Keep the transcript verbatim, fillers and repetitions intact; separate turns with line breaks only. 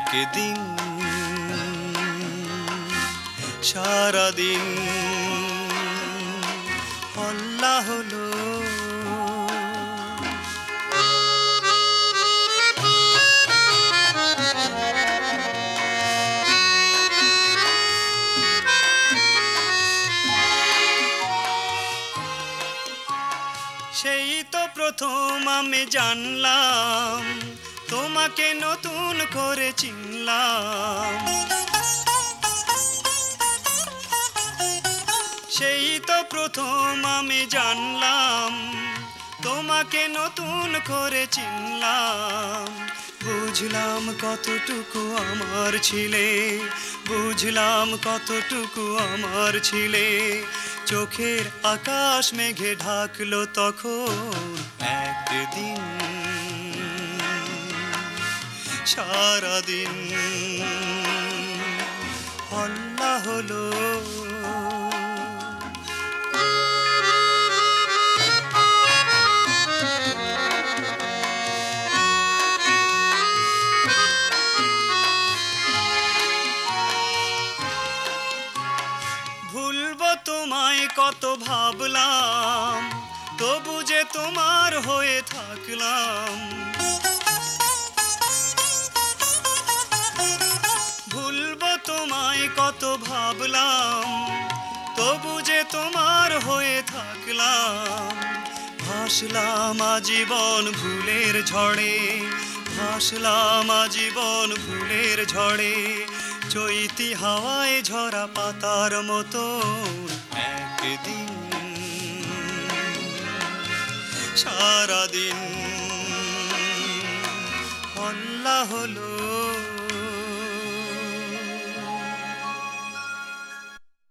একদিন সারাদিন হল্লা হলো। সেই তো প্রথম আমি জানলাম, তোমাকে নতুন করে চিনলাম। সেই তো প্রথম আমি জানলাম, তোমাকে নতুন করে চিনলাম। বুঝলাম কতটুকু আমার ছিলে, বুঝলাম কতটুকু আমার ছিলে। চোখের আকাশ মেঘে ঢাকলো তখন একদিন সারাদিন হল্লা হলো। ভুলবো তোমায় কত ভাবলাম, তবু যে তোমার হয়ে থাকলাম। ভুলবো তোমায় কত ভাবলাম, তবু যে তোমার হয়ে থাকলাম। ভাসলাম আজীবন ভুলের ঝড়ে, ভাসলাম আজীবন ভুলের ঝড়ে। চৈতি হাওয়ায় ঝরা পাতার মতো একদিন সারাদিন হল্লা হলো।